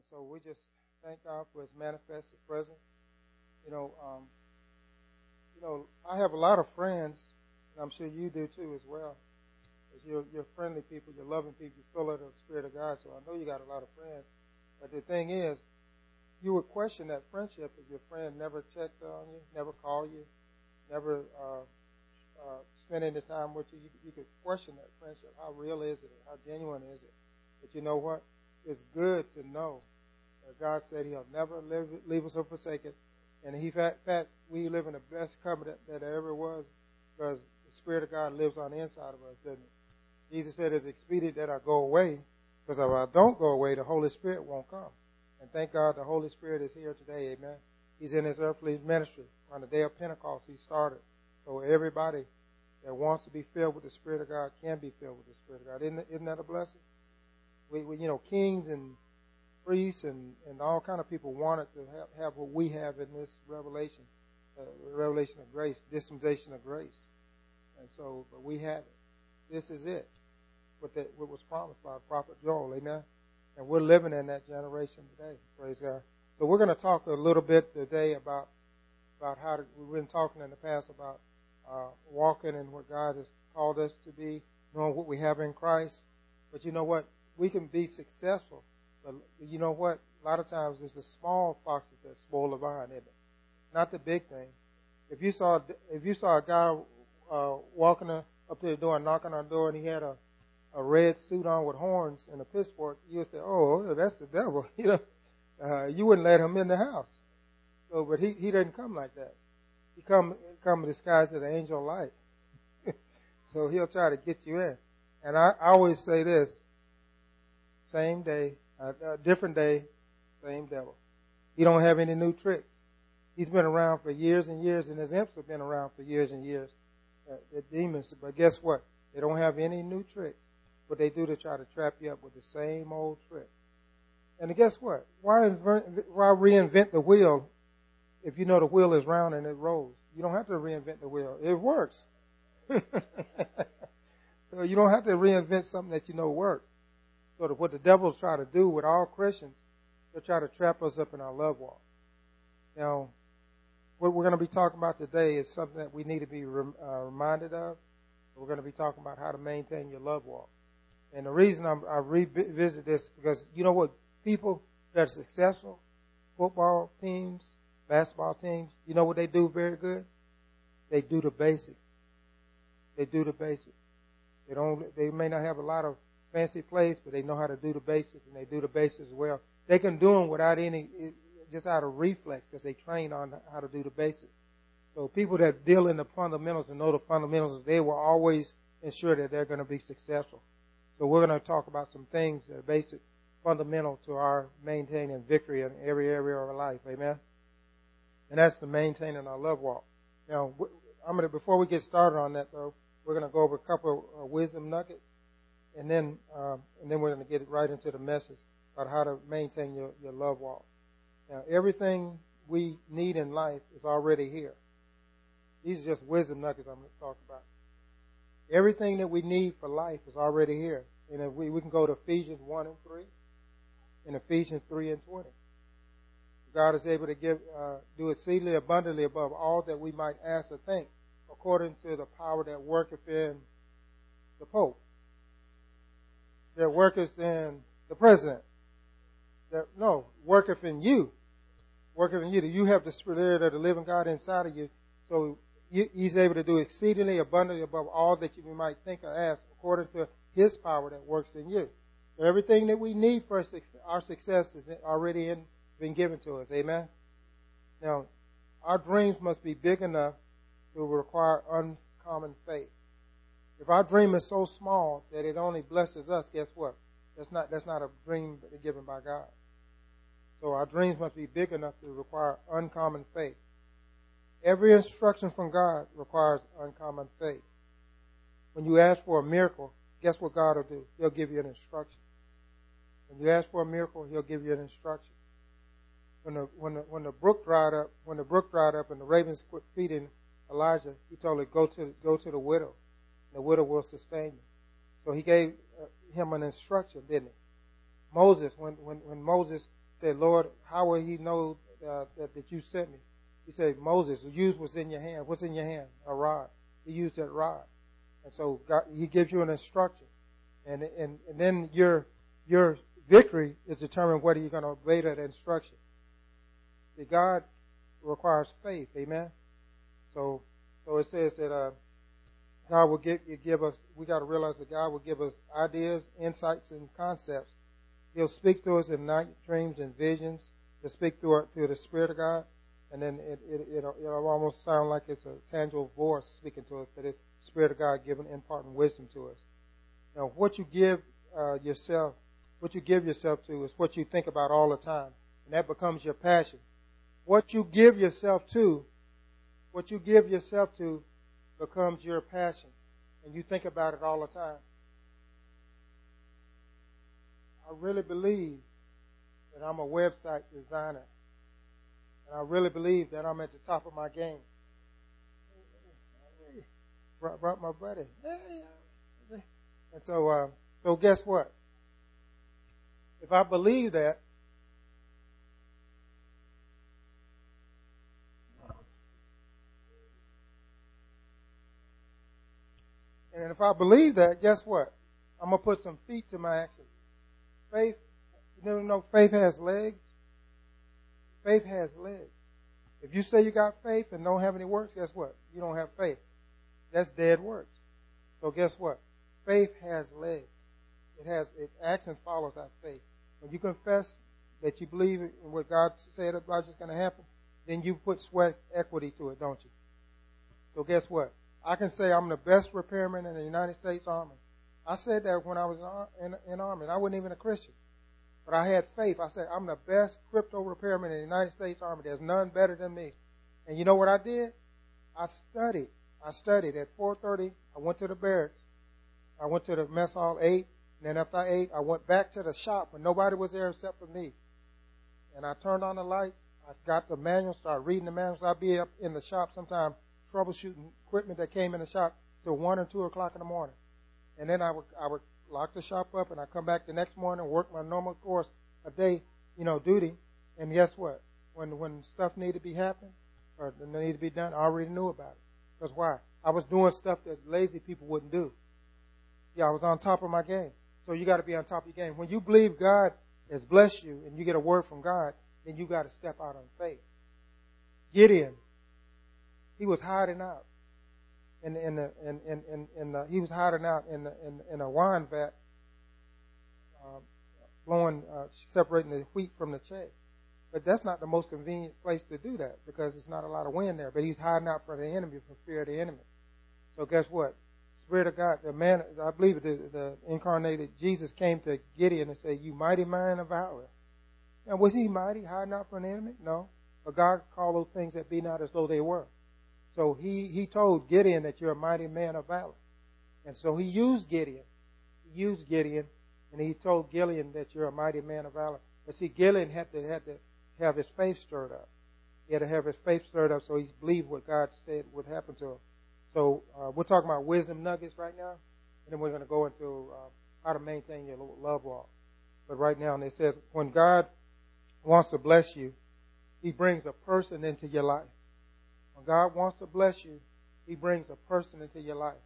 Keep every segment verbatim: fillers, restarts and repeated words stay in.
so we just thank God for His manifested presence. You know, um, you know, I have a lot of friends, and I'm sure you do too as well. Because you're, you're friendly people, you're loving people, you're full of the Spirit of God. So I know you got a lot of friends. But the thing is, you would question that friendship if your friend never checked on you, never called you, never uh, uh, spent any time with you. you. You could question that friendship. How real is it? How genuine is it? But you know what? It's good to know that God said He'll never leave, leave us or forsake us. And He, in fact, we live in the best covenant that there ever was, because the Spirit of God lives on the inside of us, doesn't it? Jesus said it's expedient that I go away, because if I don't go away, the Holy Spirit won't come. And thank God the Holy Spirit is here today, amen. He's in His earthly ministry. On the day of Pentecost, He started. So everybody that wants to be filled with the Spirit of God can be filled with the Spirit of God. Isn't, isn't that a blessing? We, we, you know, kings and priests and, and all kind of people wanted to have, have what we have in this revelation, uh, revelation of grace, dispensation of grace. And so, but we have it. This is it, what, that, what was promised by Prophet Joel, amen? And we're living in that generation today, praise God. So we're going to talk a little bit today about about how to, we've been talking in the past about uh, walking in what God has called us to be, knowing what we have in Christ. But you know what? We can be successful. But you know what? A lot of times it's the small foxes that spoil the vine, isn't it? Not the big thing. If you saw if you saw a guy uh, walking up to the door and knocking on the door, and he had a, a red suit on with horns and a pitchfork, you would say, "Oh, that's the devil." You know, uh, you wouldn't let him in the house. So, but he he doesn't come like that. He come come disguised as an angel of light. So he'll try to get you in. And I, I always say this: same day. A, a different day, same devil. He don't have any new tricks. He's been around for years and years, and his imps have been around for years and years. Uh, the demons, but guess what? They don't have any new tricks. What they do to try to trap you up with the same old trick. And guess what? Why, invent, why reinvent the wheel if you know the wheel is round and it rolls? You don't have to reinvent the wheel. It works. So you don't have to reinvent something that you know works. So what the devils try to do with all Christians, they'll try to trap us up in our love walk. Now, what we're going to be talking about today is something that we need to be rem, uh, reminded of. We're going to be talking about how to maintain your love walk. And the reason I'm, I revisit this is because you know what? People that are successful, football teams, basketball teams, you know what they do very good? They do the basics. They do the basics. They don't. They may not have a lot of fancy plays, but they know how to do the basics, and they do the basics well. They can do them without any, just out of reflex, because they train on how to do the basics. So people that deal in the fundamentals and know the fundamentals, they will always ensure that they're going to be successful. So we're going to talk about some things that are basic, fundamental to our maintaining victory in every area of our life. Amen? And that's the maintaining our love walk. Now, I'm going to, before we get started on that, though, we're going to go over a couple of uh, wisdom nuggets. And then, um, and then we're going to get right into the message about how to maintain your, your love walk. Now, everything we need in life is already here. These are just wisdom nuggets I'm going to talk about. Everything that we need for life is already here. And if we, we can go to Ephesians one and three, and Ephesians three and twenty. God is able to give, uh, do exceedingly abundantly above all that we might ask or think, according to the power that worketh in the Pope. That worketh in the president. That no, worketh in you. Worketh in you. That you have the Spirit of the living God inside of you. So you, He's able to do exceedingly abundantly above all that you might think or ask, according to His power that works in you. So everything that we need for our success is already in, been given to us. Amen? Now, our dreams must be big enough to require uncommon faith. If our dream is so small that it only blesses us, guess what? That's not that's not a dream given by God. So our dreams must be big enough to require uncommon faith. Every instruction from God requires uncommon faith. When you ask for a miracle, guess what God will do? He'll give you an instruction. When you ask for a miracle, He'll give you an instruction. When the when the when the brook dried up, when the brook dried up and the ravens quit feeding Elijah, He told it, go to go to the widow. The widow will sustain you. So He gave uh, him an instruction, didn't He? Moses, when, when, when Moses said, Lord, how will he know uh, that, that you sent me? He said, Moses, use what's in your hand. What's in your hand? A rod. He used that rod. And so God, he gives you an instruction. And, and, and then your, your victory is determined whether you're going to obey that instruction. See, God requires faith. Amen? So, so it says that uh, God will give, give us, we got to realize that God will give us ideas, insights, and concepts. He'll speak to us in night dreams and visions. He'll speak through, through the Spirit of God. And then it, it, it'll, it'll almost sound like it's a tangible voice speaking to us, but it's the Spirit of God giving, imparting wisdom to us. Now, what you give uh, yourself, what you give yourself to is what you think about all the time. And that becomes your passion. What you give yourself to, what you give yourself to becomes your passion. And you think about it all the time. I really believe that I'm a website designer. And I really believe that I'm at the top of my game. Hey, brought, brought my buddy. Hey, and so, uh, so guess what? If I believe that, and if I believe that, guess what? I'm gonna put some feet to my action. Faith, you know, know faith has legs. Faith has legs. If you say you got faith and don't have any works, guess what? You don't have faith. That's dead works. So guess what? Faith has legs. It has, it action follows that faith. When you confess that you believe in what God said about is going to happen, then you put sweat equity to it, don't you? So guess what? I can say I'm the best repairman in the United States Army. I said that when I was in, in, in Army, and I wasn't even a Christian. But I had faith. I said, I'm the best crypto repairman in the United States Army. There's none better than me. And you know what I did? I studied. I studied. At four thirty, I went to the barracks. I went to the mess hall, ate. And then after I ate, I went back to the shop when nobody was there except for me. And I turned on the lights. I got the manual, started reading the manuals. I'd be up in the shop sometime troubleshooting equipment that came in the shop till one or two o'clock in the morning. And then I would, I would lock the shop up, and I come back the next morning and work my normal course a day, you know, duty. And guess what? When when stuff needed to be happening or needed to be done, I already knew about it. Because why? I was doing stuff that lazy people wouldn't do. Yeah, I was on top of my game. So you got to be on top of your game. When you believe God has blessed you and you get a word from God, then you got to step out on faith. Gideon, he was hiding out. In in the, in in in, in the, he was hiding out in the, in in a wine vat, uh, blowing, uh, separating the wheat from the chaff. But that's not the most convenient place to do that because there's not a lot of wind there. But he's hiding out from the enemy, for fear of the enemy. So guess what? Spirit of God, the man, I believe the, the incarnated Jesus came to Gideon and said, "You mighty man of valor." Now, was he mighty, hiding out from the enemy? No. But God called those things that be not as though they were. So he, he told Gideon that you're a mighty man of valor. And so he used Gideon. He used Gideon, and he told Gideon that you're a mighty man of valor. But see, Gideon had to, had to have his faith stirred up. He had to have his faith stirred up so he believed what God said would happen to him. So uh, we're talking about wisdom nuggets right now, and then we're going to go into uh, how to maintain your love walk. But right now, they said when God wants to bless you, He brings a person into your life. When God wants to bless you, He brings a person into your life.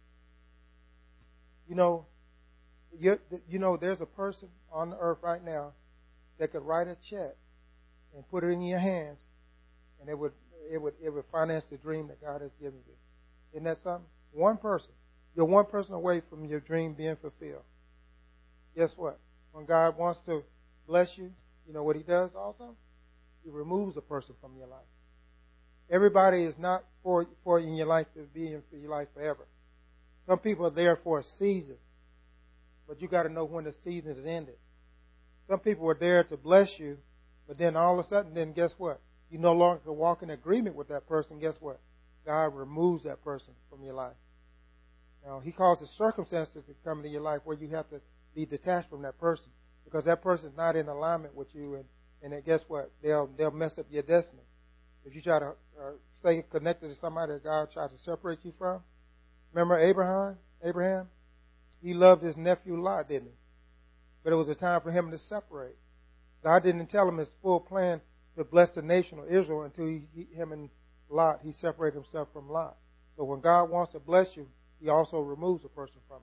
You know, you, you know, there's a person on the earth right now that could write a check and put it in your hands, and it would it would it would finance the dream that God has given you. Isn't that something? One person. You're one person away from your dream being fulfilled. Guess what? When God wants to bless you, you know what He does also? He removes a person from your life. Everybody is not for for in your life to be in for your life forever. Some people are there for a season, but you got to know when the season is ended. Some people are there to bless you, but then all of a sudden, then guess what? You no longer can walk in agreement with that person. Guess what? God removes that person from your life. Now, He causes circumstances to come into your life where you have to be detached from that person because that person is not in alignment with you, and and then guess what? They'll they'll mess up your destiny. If you try to uh, stay connected to somebody that God tries to separate you from. Remember Abraham? Abraham? He loved his nephew Lot, didn't he? But it was a time for him to separate. God didn't tell him his full plan to bless the nation of Israel until he, he, him and Lot, he separated himself from Lot. So when God wants to bless you, he also removes a person from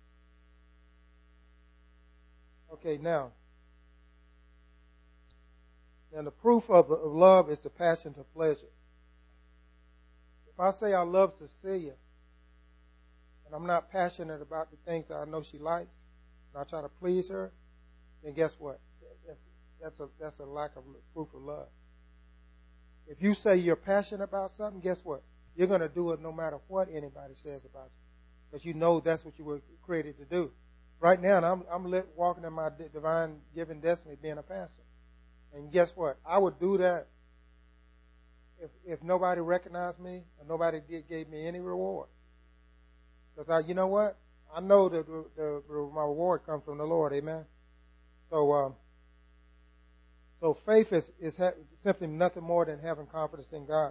it. Okay, now. And the proof of, of love is the passion to pleasure. If I say I love Cecilia, and I'm not passionate about the things that I know she likes, and I try to please her, then guess what? That's, that's a that's a lack of proof of love. If you say you're passionate about something, guess what? You're going to do it no matter what anybody says about you, because you know that's what you were created to do. Right now, I'm I'm lit, walking in my divine given destiny, being a pastor. And guess what? I would do that if if nobody recognized me or nobody did, gave me any reward. Because I, you know what? I know that the, the, the, my reward comes from the Lord. Amen. So, um, so faith is is ha- simply nothing more than having confidence in God.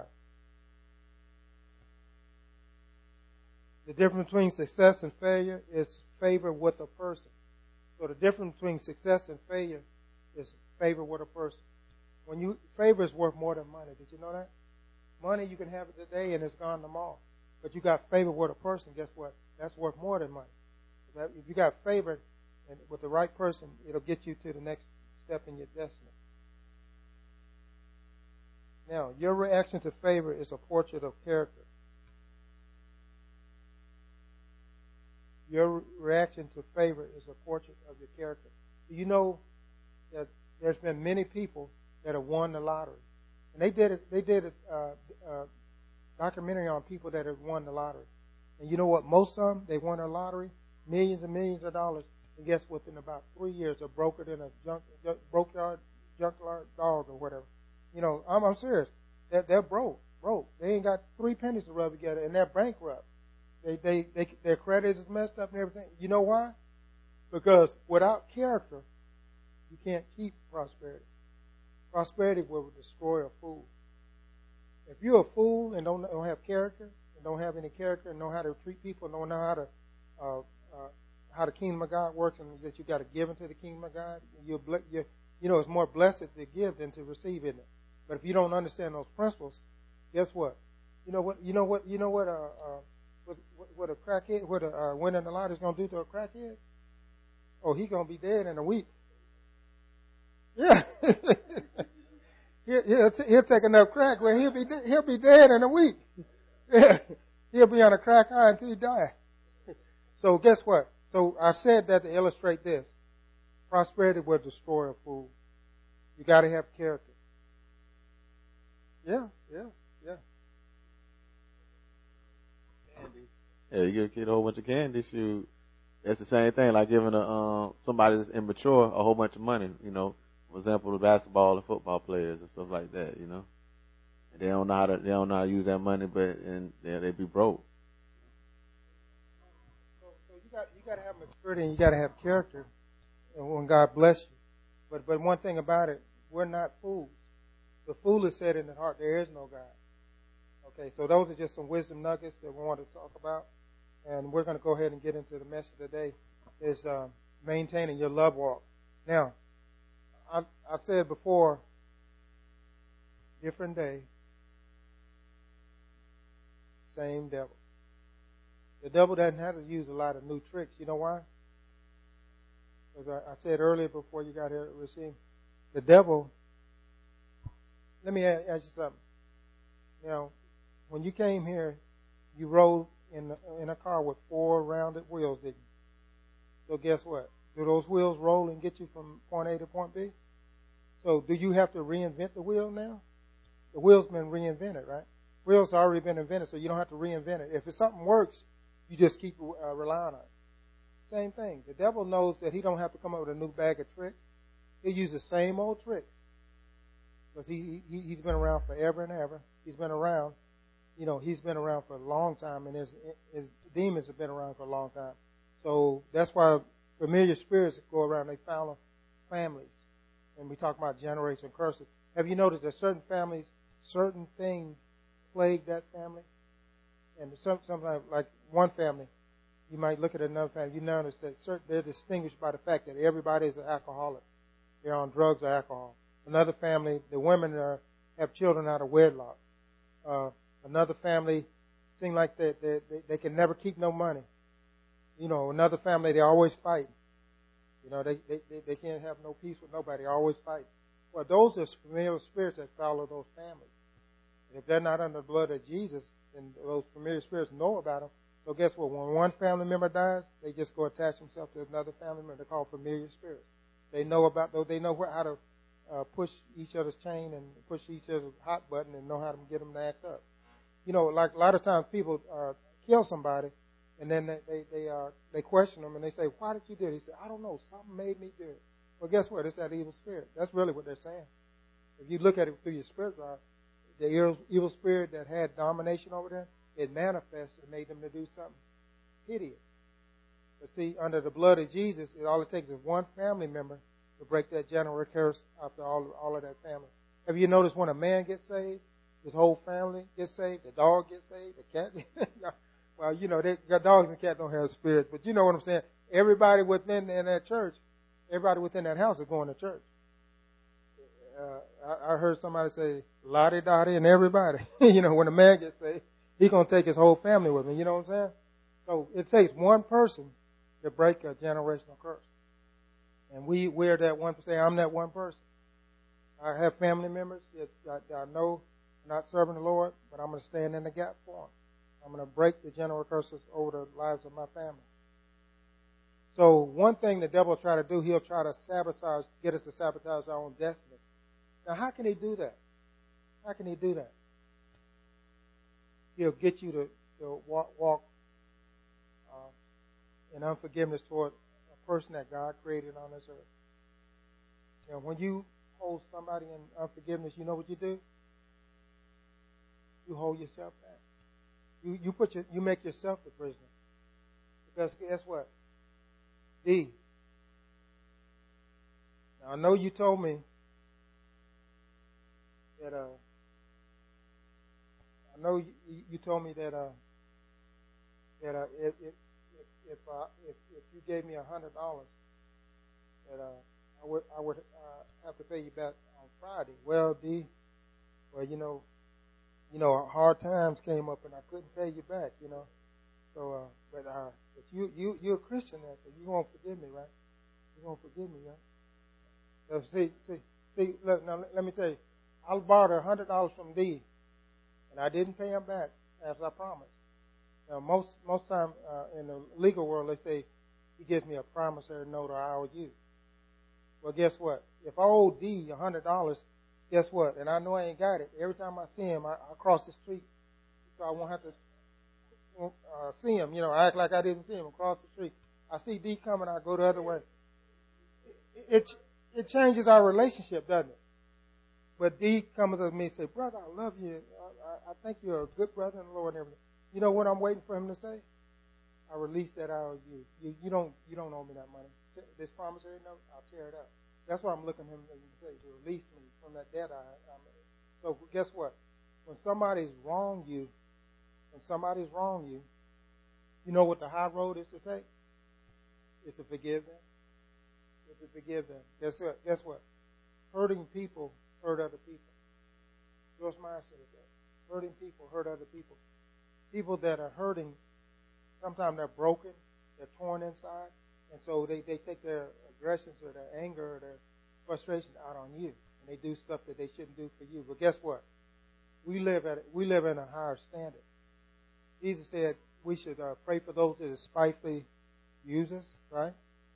The difference between success and failure is favor with a person. So the difference between success and failure is favor with a person. When you favor is worth more than money. Did you know that? Money, you can have it today and it's gone tomorrow. But you got favor with a person, guess what? That's worth more than money. If you got favor and with the right person, it'll get you to the next step in your destiny. Now, your reaction to favor is a portrait of character. Your reaction to favor is a portrait of your character. Do you know that there's been many people that have won the lottery? And they did it, they did a uh, uh, documentary on people that have won the lottery. And you know what? Most of them, they won a lottery, millions and millions of dollars. And guess what? In about three years, they're brokered in a junk, broke yard, junkyard dog or whatever. You know, I'm, I'm serious. They're, they're broke, broke. They ain't got three pennies to rub together, and they're bankrupt. They, they, they, their credit is messed up and everything. You know why? Because without character, you can't keep prosperity. Prosperity will destroy a fool. If you're a fool and don't, don't have character, and don't have any character, and know how to treat people, and don't know how to uh, uh, how the kingdom of God works, and that you got to give into the kingdom of God, you're, you're, you know, it's more blessed to give than to receive, isn't it? But if you don't understand those principles, guess what? You know what? You know what? You know what? Uh, uh, what, what a crackhead, what a uh, winning the lottery is going to do to a crackhead? Oh, he's going to be dead in a week. Yeah. he'll, he'll, t- he'll take enough crack where he'll be de- he'll be dead in a week. Yeah. He'll be on a crack high until he dies. So guess what? So I said that to illustrate this. Prosperity will destroy a fool. You got to have character. Yeah, yeah, yeah. Candy. Yeah, you give a kid a whole bunch of candy, shoot. That's the same thing, like giving a um, somebody that's immature a whole bunch of money, you know. For example, the basketball and football players and stuff like that, you know. And they don't know how to they don't know how to use that money, but and they they be broke. So, so you got you got to have maturity and you got to have character, and when God bless you. But but one thing about it, we're not fools. The fool is said in the heart, there is no God. Okay, so those are just some wisdom nuggets that we want to talk about. And we're going to go ahead and get into the message today, is uh, maintaining your love walk. Now, I, I said before, different day, same devil. The devil doesn't have to use a lot of new tricks. You know why? Because I, I said earlier before you got here, Rasheem, the devil, let me ask you something. Now, when you came here, you rode in the, in a car with four rounded wheels, didn't you? So guess what? Do those wheels roll and get you from point A to point B? So do you have to reinvent the wheel now? The wheel's been reinvented, right? Wheels have already been invented, so you don't have to reinvent it. If something works, you just keep uh, relying on it. Same thing. The devil knows that he don't have to come up with a new bag of tricks. He'll use the same old tricks. Because he, he, he's been around forever and ever. He's been around. You know, he's been around for a long time, and his, his demons have been around for a long time. So that's why familiar spirits go around, they follow families. And we talk about generation curses. Have you noticed that certain families, certain things plague that family? And some, sometimes, like one family, you might look at another family, you notice that certain, they're distinguished by the fact that everybody is an alcoholic. they're on drugs or alcohol. Another family, the women are, have children out of wedlock. Uh, another family seem like they, they, they, they can never keep no money. You know, another family, they always fight. You know, they, they, they can't have no peace with nobody, always fight. Well, those are familiar spirits that follow those families. And if they're not under the blood of Jesus, then those familiar spirits know about them. So guess what? When one family member dies, they just go attach themselves to another family member. They're called familiar spirits. They know about those. They know how to uh, push each other's chain and push each other's hot button and know how to get them to act up. You know, like a lot of times people uh, kill somebody, and then they they they, uh, they question them and they say, "Why did you do it?" He said, "I don't know. Something made me do it." Well, guess what? It's that evil spirit. That's really what they're saying. If you look at it through your spiritual eye, the evil spirit that had domination over them, it manifested and made them to do something hideous. But see, under the blood of Jesus, it all it takes is one family member to break that general curse after all, all of that family. Have you noticed when a man gets saved, his whole family gets saved, the dog gets saved, the cat? Well, you know, they, dogs and cats don't have spirits, but you know what I'm saying. Everybody within in that church, everybody within that house is going to church. Uh, I, I heard somebody say, Lottie Dottie and everybody. You know, when a man gets saved, he's going to take his whole family with him. You know what I'm saying? So it takes one person to break a generational curse. And we, we're that one, say, I'm that one person. I have family members that I, I know are not serving the Lord, but I'm going to stand in the gap for them. I'm going to break the general curses over the lives of my family. So one thing the devil will try to do, he'll try to sabotage, get us to sabotage our own destiny. Now, how can he do that? How can he do that? He'll get you to, to walk, walk uh, in unforgiveness toward a person that God created on this earth. You know, when you hold somebody in unforgiveness, you know what you do? You hold yourself back. You you put your you make yourself the prisoner. Because guess what? D. Now I know you told me that uh I know you, you told me that uh that uh if if if uh, if, if you gave me a hundred dollars that uh I would I would uh, have to pay you back on Friday. Well, D, well you know you know hard times came up and I couldn't pay you back. You know, so uh, but uh but you you you're a Christian now, so you won't forgive me, right? You won't forgive me, right? So see see see look now let me tell you, I borrowed a hundred dollars from D, and I didn't pay him back as I promised. Now most most time uh, in the legal world they say he gives me a promissory note or I owe you. Well, guess what? If I owe D a hundred dollars, guess what? And I know I ain't got it. Every time I see him, I, I cross the street, so I won't have to uh, see him. You know, I act like I didn't see him across the street. I see D coming, I go the other way. It it, it changes our relationship, doesn't it? But D comes up to me and says, "Brother, I love you. I, I, I think you're a good brother in the Lord and everything." You know what I'm waiting for him to say? I release that I owe you. You you don't you don't owe me that money. This promissory note, I'll tear it up. That's what I'm looking at him to say, to release me from that debt I, I made. So guess what? When somebody's wronged you, when somebody's wronged you, you know what the high road is to take? It's to forgive them. It's to forgive them. Guess what? Guess what? Hurting people hurt other people. George Meyer said that. Hurting people hurt other people. People that are hurting, sometimes they're broken, they're torn inside, and so they, they take their aggressions or their anger or their frustration out on you, and they do stuff that they shouldn't do for you. But guess what? We live at we live in a higher standard. Jesus said we should uh, pray for those that spitefully use us, right?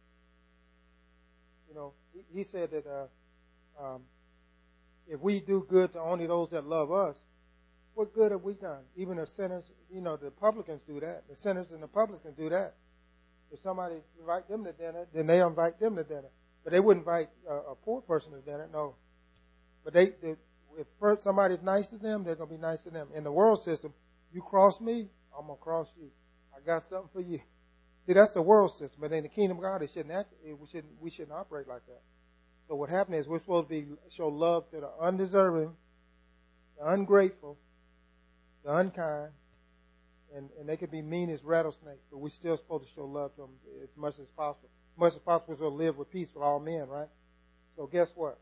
You know, he, he said that uh, um, if we do good to only those that love us, what good have we done? Even the sinners, you know, the publicans do that. The sinners and the publicans do that. If somebody invite them to dinner, then they invite them to dinner. But they wouldn't invite a, a poor person to dinner, no. But they, they if somebody's nice to them, they're going to be nice to them. In the world system, you cross me, I'm going to cross you. I got something for you. See, that's the world system. But in the kingdom of God, it shouldn't act, we shouldn't we shouldn't operate like that. So what happened is we're supposed to be show love to the undeserving, the ungrateful, the unkind, and, and they can be mean as rattlesnakes, but we're still supposed to show love to them as much as possible. As much as possible, we're supposed to live with peace with all men, right? So guess what?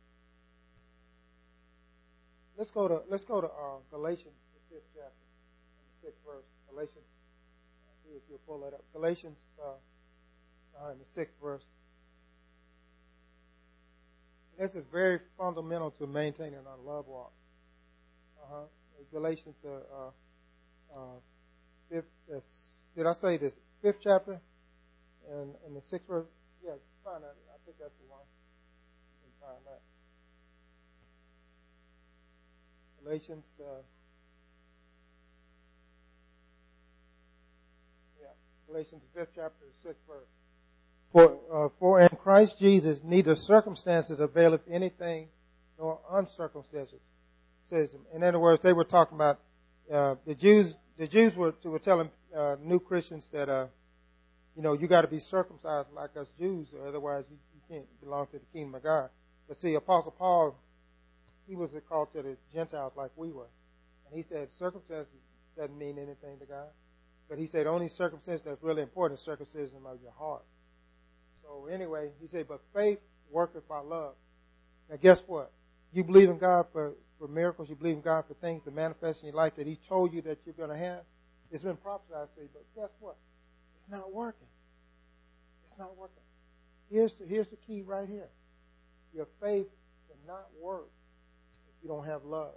Let's go to let's go to uh, Galatians, the fifth chapter, and the sixth verse. Galatians, see if you'll pull that up. Galatians, uh, uh, in the sixth verse. This is very fundamental to maintaining our love walk. Uh-huh. Galatians, uh, uh, uh, fifth. Uh, did I say this? Fifth chapter, and in the sixth verse. Yeah, find that. I think that's the one. You can find that. Galatians, uh, yeah, Galatians the fifth chapter, the sixth verse. For, uh, for in Christ Jesus neither circumstances availeth anything, nor uncircumstances. Says, in other words, they were talking about uh, the Jews. The Jews were, were telling uh, new Christians that, uh, you know, you got to be circumcised like us Jews, or otherwise you, you can't belong to the kingdom of God. But see, Apostle Paul, he was called to the Gentiles like we were. And he said circumcision doesn't mean anything to God. But he said only circumcision that's really important is circumcision of your heart. So anyway, he said, but faith worketh by love. Now guess what? You believe in God for, for miracles. You believe in God for things to manifest in your life that he told you that you're going to have. It's been prophesied to you, but guess what? It's not working. It's not working. Here's the, here's the key right here. Your faith cannot work you don't have love.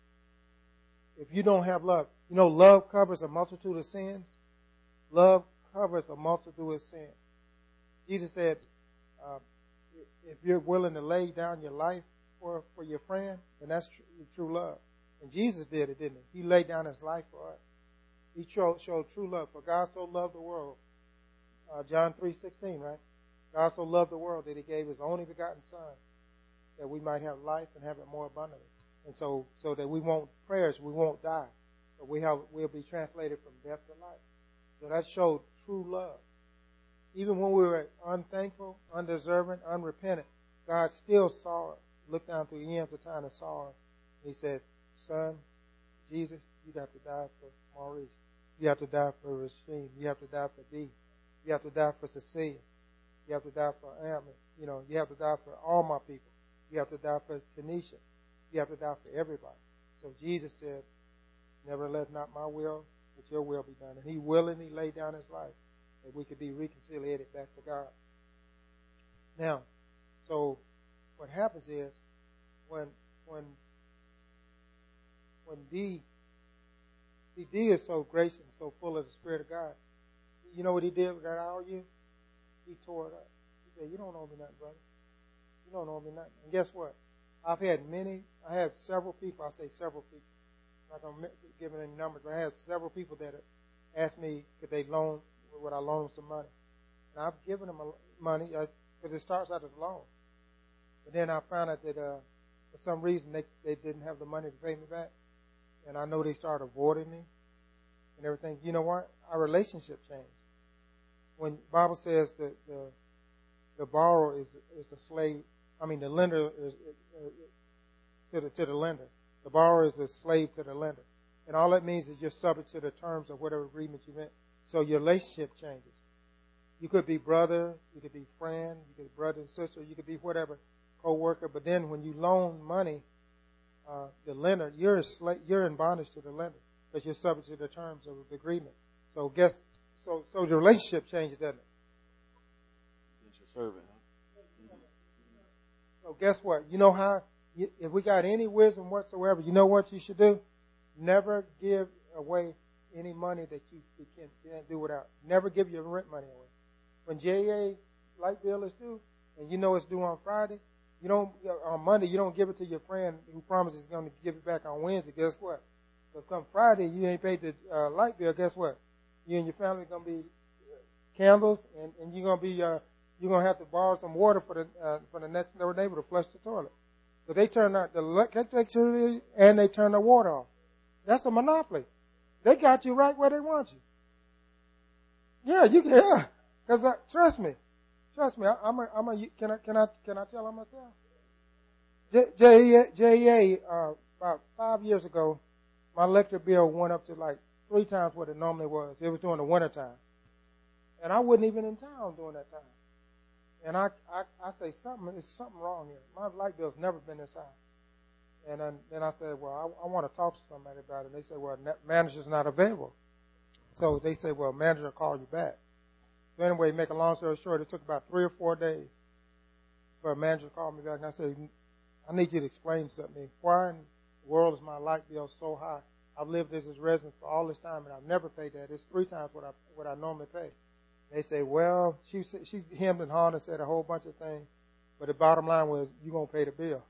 If you don't have love, you know, love covers a multitude of sins. Love covers a multitude of sins. Jesus said, uh, if you're willing to lay down your life for, for your friend, then that's true, true love. And Jesus did it, didn't he? He laid down his life for us. He showed, showed true love. For God so loved the world. Uh, John three sixteen, right? God so loved the world that he gave his only begotten Son, that we might have life and have it more abundantly. And so, so that we won't perish, we won't die, but we have, we'll be translated from death to life. So that showed true love. Even when we were unthankful, undeserving, unrepentant, God still saw us, looked down through the eons of time and saw us. He said, son, Jesus, you have to die for Maurice. You have to die for Rasheen. You have to die for Dee. You have to die for Cecilia. You have to die for Aaron. You know, you have to die for all my people. You have to die for Tanisha. You have to die for everybody. So Jesus said, nevertheless, not my will, but your will be done. And he willingly laid down his life that we could be reconciled back to God. Now, so what happens is when when when Dee, see, Dee is so gracious and so full of the Spirit of God. You know what he did with that hour you? He tore it up. He said, you don't owe me nothing, brother. You don't owe me nothing. And guess what? I've had many, I have several people, I say several people, I'm not going to give any numbers, but I have several people that asked me, could they loan, would I loan them some money? And I've given them money, because it starts out as a loan. But then I found out that uh, for some reason they, they didn't have the money to pay me back. And I know they started avoiding me and everything. You know what? Our relationship changed. When the Bible says that the, the borrower is, is a slave, I mean, the lender is uh, to the to the lender. The borrower is a slave to the lender, and all that means is you're subject to the terms of whatever agreement you made. So your relationship changes. You could be brother, you could be friend, you could be brother and sister, you could be whatever, co-worker. But then when you loan money, uh, the lender, you're a slave, you're in bondage to the lender because you're subject to the terms of the agreement. So guess so so the relationship changes, doesn't it? It's your servant. So guess what? You know how, if we got any wisdom whatsoever, you know what you should do? Never give away any money that you, you can't, can't do without. Never give your rent money away. When J A light bill is due, and you know it's due on Friday, you don't, on Monday, you don't give it to your friend who promises he's going to give it back on Wednesday. Guess what? So come Friday, you ain't paid the uh, light bill. Guess what? You and your family are going to be uh, candles, and, and you're going to be... Uh, You're going to have to borrow some water for the uh, for the next door neighbor to flush the toilet. So they turn out the electricity and they turn the water off. That's a monopoly. They got you right where they want you. Yeah, you can. Yeah, because uh, trust me, trust me. I, I'm a, I'm a. Can I can I can I tell on myself? J J A uh, about five years ago, my electric bill went up to like three times what it normally was. It was during the winter time, and I wasn't even in town during that time. And I, I, I say something, there's something wrong here. My light bill's never been this high. And then, then I said, well, I, I want to talk to somebody about it. And they said, well, the manager's not available. So they said, well, manager will call you back. So anyway, make a long story short, it took about three or four days for a manager to call me back. And I said, I need you to explain something to me. Why in the world is my light bill so high? I've lived as a resident for all this time, and I've never paid that. It's three times what I what I normally pay. They say, well, she she hemmed and hawed and said a whole bunch of things, but the bottom line was, you're going to pay the bill.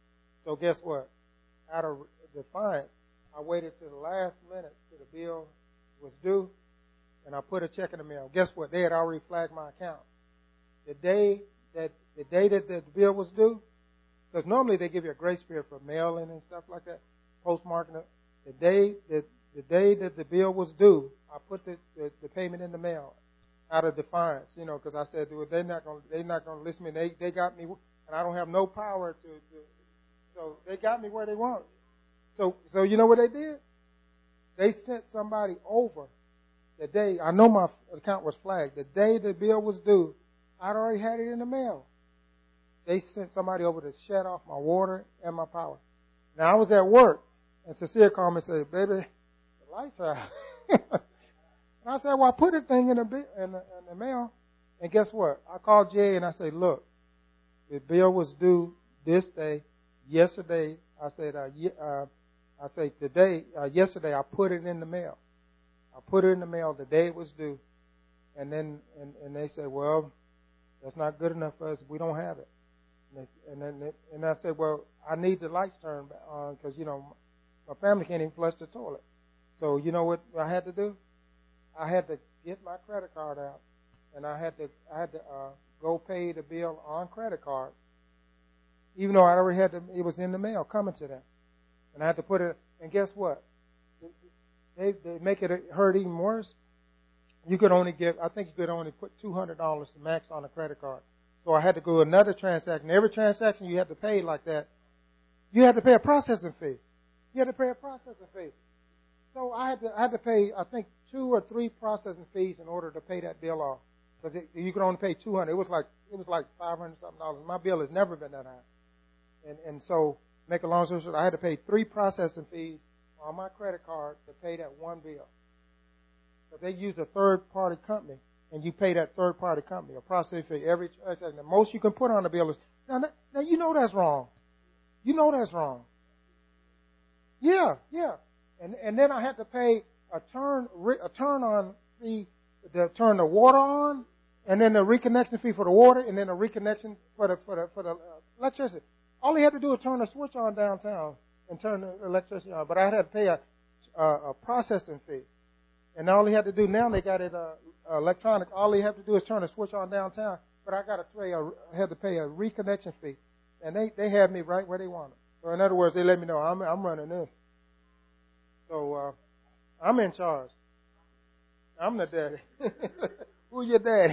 So guess what? Out of defiance, I waited till the last minute till the bill was due, and I put a check in the mail. Guess what? They had already flagged my account. The day that the day that the bill was due, because normally they give you a grace period for mailing and stuff like that, postmarking. The day that the day that the bill was due, I put the, the, the payment in the mail out of defiance, you know, because I said, well, they're not going they're not going to listen to me. They they got me, and I don't have no power to, to. So they got me where they want. So so you know what they did? They sent somebody over the day. I know my account was flagged. The day the bill was due, I'd already had it in the mail. They sent somebody over to shut off my water and my power. Now I was at work. And Cecilia called me and said, baby, the lights are out. And I said, well, I put the thing in the, in, the, in the mail. And guess what? I called Jay and I said, look, the bill was due this day. Yesterday, I said, uh, uh, I say today, uh, yesterday, I put it in the mail. I put it in the mail the day it was due. And then, and, and they said, well, that's not good enough for us. We don't have it. And, they, and then, they, and I said, well, I need the lights turned on because, you know, my family can't even flush the toilet. So you know what I had to do? I had to get my credit card out, and I had to I had to uh, go pay the bill on credit card, even though I already had to, it was in the mail coming to them, and I had to put it. And guess what? They they make it hurt even worse. You could only give I think you could only put two hundred dollars max on a credit card. So I had to go another transaction. Every transaction you had to pay like that, you had to pay a processing fee. You had to pay a processing fee. So I had to, I had to pay, I think, two or three processing fees in order to pay that bill off. Because you could only pay two hundred. It was like, it was like five hundred something dollars. My bill has never been that high. And, and so, make a long story short, I had to pay three processing fees on my credit card to pay that one bill. But they use a third party company, and you pay that third party company a processing fee every transaction. The most you can put on the bill is, now, now you know that's wrong. You know that's wrong. Yeah, yeah. And and then I had to pay a turn a turn on fee to turn the water on, and then the reconnection fee for the water, and then a reconnection for the for the for the electricity. All he had to do was turn the switch on downtown and turn the electricity on. But I had to pay a a, a processing fee, and all he had to do now they got it uh, electronic. All he had to do is turn the switch on downtown. But I got to pay a I had to pay a reconnection fee, and they they had me right where they wanted. So in other words, they let me know I'm I'm running this. So uh, I'm in charge. I'm the daddy. Who's your daddy?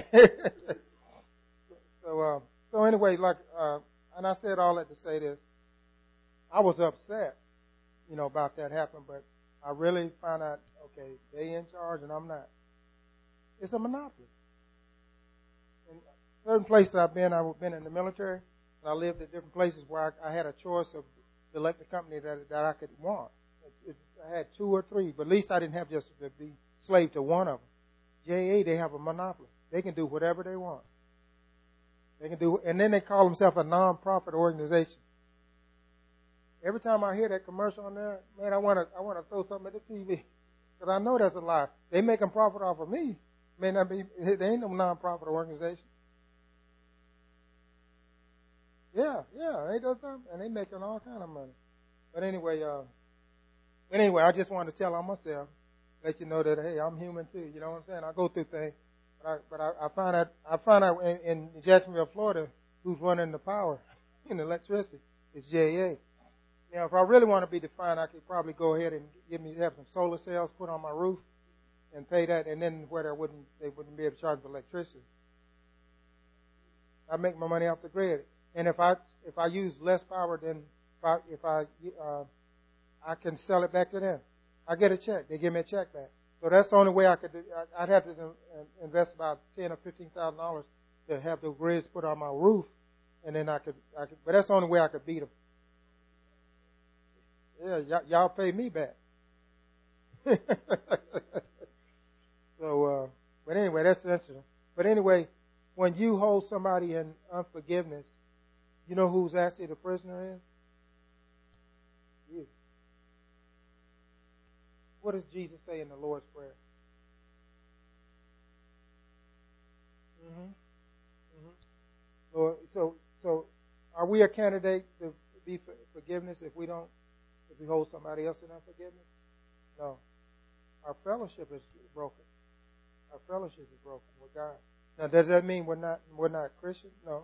so uh, so anyway, like, uh, and I said all that to say this. I was upset, you know, about that happening, but I really found out, okay, they in charge and I'm not. It's a monopoly. In certain places I've been, I've been in the military, and I lived at different places where I, I had a choice of select the company that that I could want. It, it, I had two or three, but at least I didn't have just to be slave to one of them. J A, they have a monopoly. They can do whatever they want. They can do, and then they call themselves a non-profit organization. Every time I hear that commercial on there, man, I want to I want to throw something at the T V because I know that's a lie. They making profit off of me. May not be. They ain't no non-profit organization. Yeah, yeah, they do something, and they making all kind of money. But anyway, uh, but anyway, I just wanted to tell on myself, let you know that hey, I'm human too. You know what I'm saying? I go through things, but I, but I, I found out I found out in, in Jacksonville, Florida, who's running the power and electricity. It's J A. Now, if I really want to be defined, I could probably go ahead and give me have some solar cells put on my roof and pay that, and then where they wouldn't they wouldn't be able to charge for electricity. I make my money off the grid, and if I if I use less power, then if I if I uh, I can sell it back to them. I get a check. They give me a check back. So that's the only way I could do. I'd have to invest about ten or fifteen thousand dollars to have the grids put on my roof, and then I could, I could. But that's the only way I could beat them. Yeah, y- y'all pay me back. so, uh, but anyway, that's interesting. But anyway, when you hold somebody in unforgiveness, you know who's actually the prisoner is? You. What does Jesus say in the Lord's Prayer? Mm-hmm. Mm-hmm. So, so, so, are we a candidate to be for forgiveness if we don't, if we hold somebody else in unforgiveness? No. Our fellowship is broken. Our fellowship is broken with God. Now, does that mean we're not we're not Christians? No.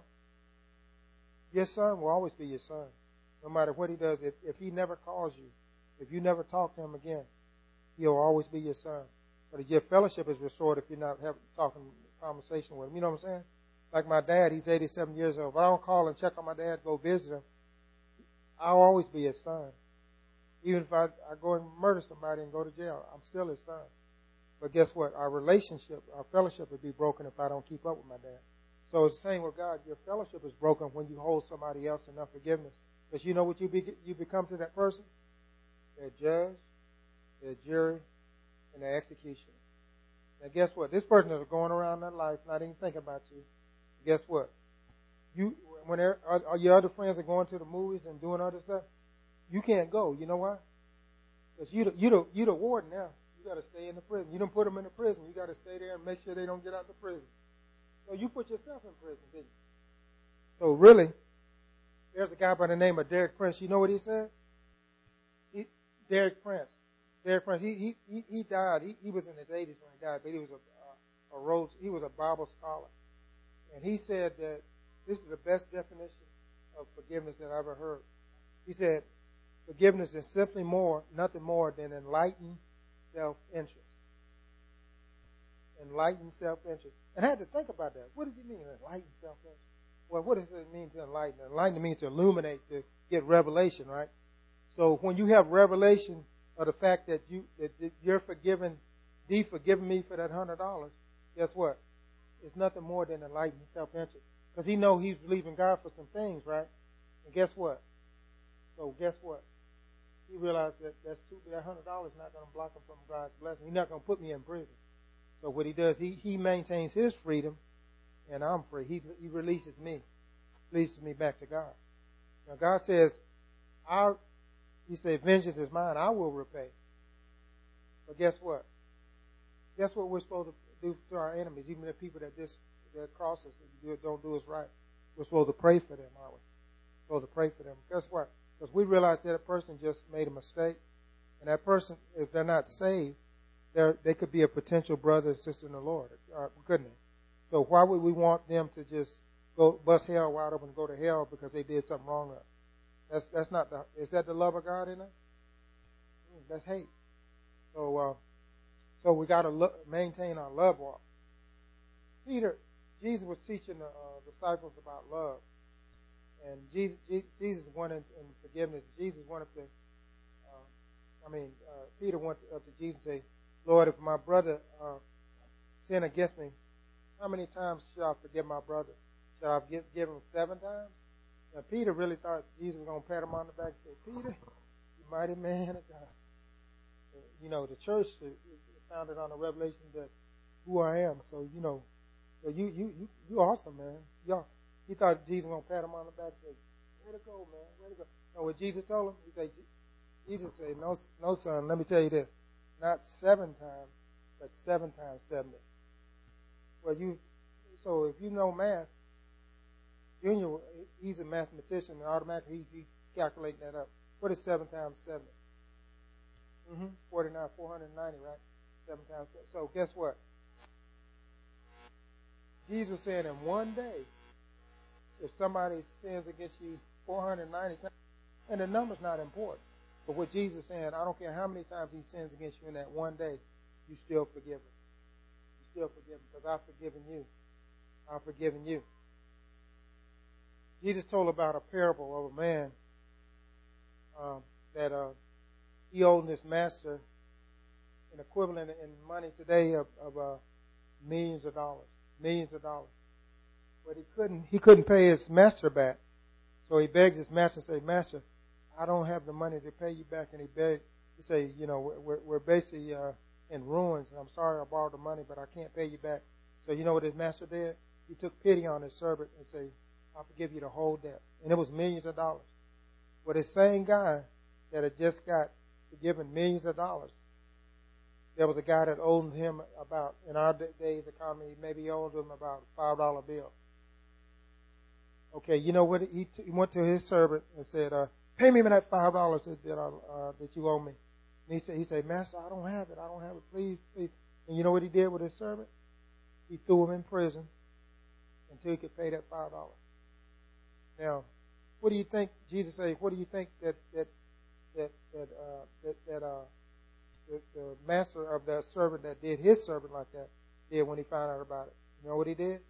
Your son will always be your son, no matter what he does. If if he never calls you, if you never talk to him again, he'll always be your son. But your fellowship is restored if you're not having talking conversation with him. You know what I'm saying? Like my dad, he's eighty-seven years old. If I don't call and check on my dad, go visit him, I'll always be his son. Even if I, I go and murder somebody and go to jail, I'm still his son. But guess what? Our relationship, our fellowship would be broken if I don't keep up with my dad. So it's the same with God. Your fellowship is broken when you hold somebody else in unforgiveness. Because you know what you, be, you become to that person? Their judge, their jury, and their executioner. Now guess what? This person is going around their life not even thinking about you. Guess what? You when are, are your other friends are going to the movies and doing other stuff, you can't go. You know why? Because you the, you the, you the warden now. You got to stay in the prison. You don't put them in the prison. You got to stay there and make sure they don't get out the prison. So you put yourself in prison, didn't you? So really, there's a guy by the name of Derek Prince. You know what he said? He, Derek Prince. Derek Prince. He he he, he died. He, he was in his eighties when he died, but he was a a, a Rhodes. He was a Bible scholar, and he said that this is the best definition of forgiveness that I ever heard. He said, forgiveness is simply more, nothing more than enlightened self-interest. Enlightened self-interest. And I had to think about that. What does he mean, enlightened self-interest? Well, what does it mean to enlighten? Enlighten means to illuminate, to get revelation, right? So when you have revelation of the fact that you that you're forgiven, D forgiven me for that hundred dollars, guess what? It's nothing more than enlightened self-interest. Because he know he's believing God for some things, right? And guess what? So guess what? He realized that that's too, that hundred dollars is not going to block him from God's blessing. He's not going to put me in prison. So what he does, he, he maintains his freedom, and I'm free. He he releases me, releases me back to God. Now God says, "I," He said, "Vengeance is mine; I will repay." But guess what? Guess what we're supposed to do to our enemies, even the people that dis, that cross us and don't do us right. We're supposed to pray for them, aren't we? We're supposed to pray for them. Guess what? Because we realize that a person just made a mistake, and that person, if they're not saved, they they could be a potential brother and sister in the Lord, uh, couldn't they? So why would we want them to just go bust hell wide open and go to hell because they did something wrong to us? That's that's not the. Is that the love of God in us? That's hate. So uh, so we got to lo- maintain our love walk. Peter, Jesus was teaching the uh, disciples about love, and Jesus Jesus wanted in forgiveness. Jesus wanted to. Uh, I mean, uh, Peter went up to Jesus and say, "Lord, if my brother uh, sin against me, how many times shall I forgive my brother? Shall I give, give him seven times?" Now, Peter really thought Jesus was going to pat him on the back and say, "Peter, you mighty man of God." You know, the church is founded on the revelation that who I am. So, you know, so you you you you awesome, man. Y'all, he thought Jesus was going to pat him on the back and say, "Way to go, man. Way to go." No, what Jesus told him, he said, Jesus said, "No, no, son. Let me tell you this: not seven times, but seven times seventy." Well, you. So if you know math, Junior, he's a mathematician, and automatically he's, he's calculating that up. What is seven times seventy? Mm-hmm. forty-nine, four hundred ninety, right? Seven times. So guess what? Jesus was saying in one day, if somebody sins against you four hundred ninety times, and the number's not important, but what Jesus is saying, I don't care how many times he sins against you in that one day, you still forgive him. You still forgive him because I've forgiven you. I've forgiven you. Jesus told about a parable of a man um, that uh, he owed his master an equivalent in money today of, of uh, millions of dollars. Millions of dollars. but he couldn't he couldn't pay his master back. So he begged his master and said, Master, I don't have the money to pay you back. And he begged, he said, you know, we're, we're basically uh, in ruins, and I'm sorry I borrowed the money, but I can't pay you back. So you know what his master did? He took pity on his servant and said, I'll forgive you the whole debt. And it was millions of dollars. But this same guy that had just got forgiven millions of dollars, there was a guy that owed him about, in our days economy, maybe he owed him about a five dollar bill. Okay, you know what? He, t- he went to his servant and said, uh, pay me that five dollars that, that, uh, that you owe me. And he said, he said, Master, I don't have it. I don't have it. Please, please. And you know what he did with his servant? He threw him in prison until he could pay that five dollars. Now, what do you think? Jesus said, what do you think that that that that uh, that, that uh, the, the master of that servant that did his servant like that did when he found out about it? You know what he did?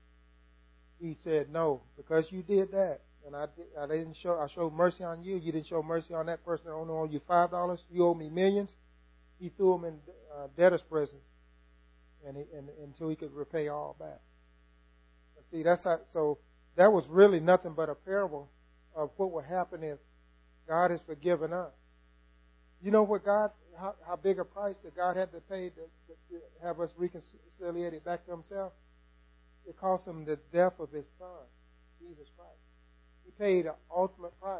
He said, no, because you did that, and I, did, I didn't show, I showed mercy on you. You didn't show mercy on that person that only owed you five dollars. You owe me millions. He threw him in uh, debtor's prison, and, he, and until he could repay all back. But see, that's how. So that was really nothing but a parable of what would happen if God has forgiven us. You know what God, how, how big a price that God had to pay to, to have us reconciliated back to Himself? It cost Him the death of His Son, Jesus Christ. He paid an ultimate price.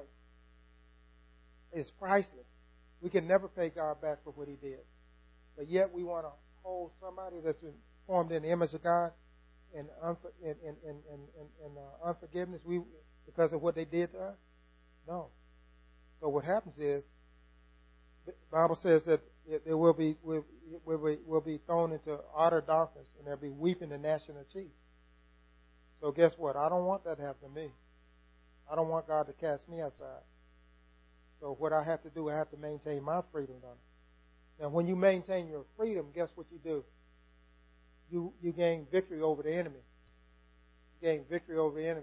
It's priceless. We can never pay God back for what He did. But yet we want to hold somebody that's been formed in the image of God in, unfor- in, in, in, in, in uh, unforgiveness we, because of what they did to us? No. So what happens is, the Bible says that they will be will, will, will be thrown into utter darkness, and there'll be weeping and gnashing of teeth. So guess what? I don't want that to happen to me. I don't want God to cast me outside. So what I have to do, I have to maintain my freedom on it. Now, when you maintain your freedom, guess what you do? You you gain victory over the enemy. You gain victory over the enemy.